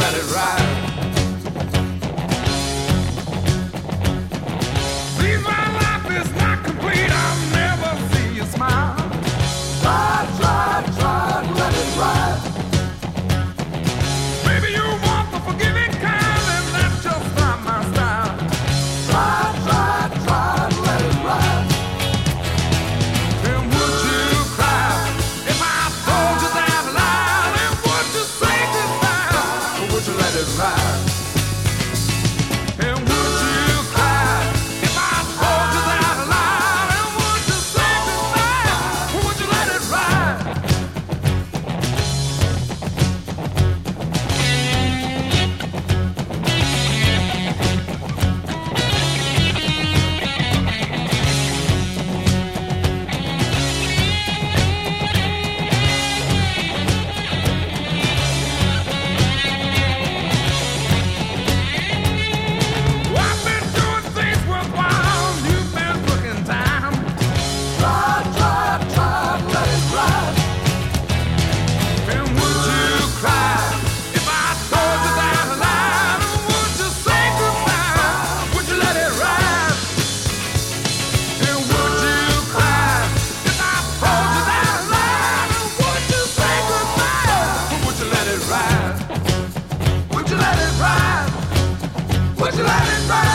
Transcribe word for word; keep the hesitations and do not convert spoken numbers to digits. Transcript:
let it ride? Please, my life is not complete. I'll never see you smile. Try, try, try to let it ride. Maybe you want the forgiving kind, and that's just not my style. Try, try, try to let it ride. And would you cry if I told you that lie? And would you say goodbye, or would you let it ride? And would you cry if I told you that lie? And would you say goodbye, or would you let it ride? Well, I've been doing things worthwhile. You've been looking down. Try, try, try to let it ride. And would you cry if I told you that lie? And would you say goodbye? Would you let it ride? And would you cry if I told you that lie? And would you say goodbye? Or would you let it ride? Would you let it ride? Would you let it ride?